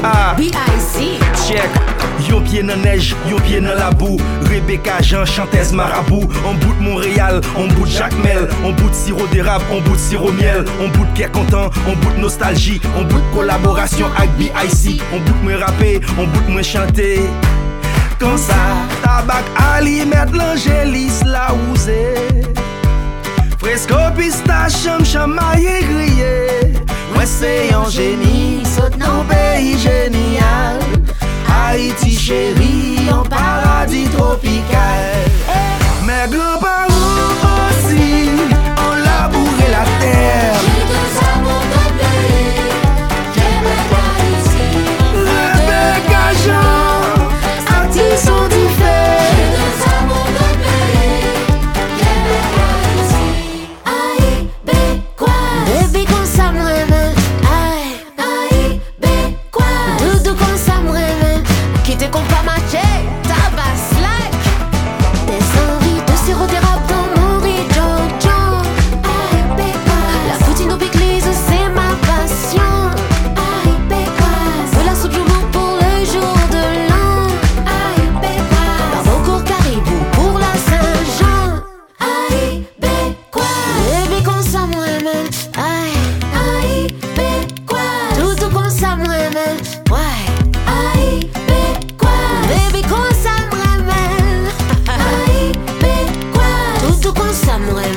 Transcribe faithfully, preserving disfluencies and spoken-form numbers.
B I C. Check. Yon pied dans neige, yon pied dans la boue. Rebecca Jean, chanteuse marabout. On bout de Montréal, on bout de Jacmel. On bout de sirop d'érable, on bout de sirop miel. On bout de Pierre Content, on bout de nostalgie. On bout de collaboration avec B I C. On bout de me rapper, on bout de me chanter. Comme ça, tabac Ali, mettre l'angélis la ousé. Fresco pistache, cham chamaillé grillé. Ouais c'est un génie, saute dans pays génial. Haïti chérie, en paradis tropical. Mes grands-parents aussi ont labouré la terre. J'ai deux amours de pays, Rebecca ici. Rebecca Jean, artistes sont différents. J'ai deux amours de pays, Rebecca ici. Aïe, bé, quoi? Baby, comme ça me réveille. Aïe, aïe, bé, quoi? Doudou, comme ça me réveille. Quitte qu'on pas matché, tabac slack. Des envies de sirop d'érable dans mon rideau. Aïe, bé, quoi? La poutine au Biclis, c'est ma passion. Aïe, bé, quoi? De la soupe joumou pour le jour de l'an. Aïe, bé, quoi? Barbeau caribou pour la Saint-Jean. Aïe, bé, quoi? Baby, comme ça me réveille. Aïe, aïe, bé, quoi? Doudou, comme ça me réveille. Ouais, aïe, bé, quoi? Baby, comme ça me réveille. Aïe, bé, quoi? Doudou, comme ça me réveille.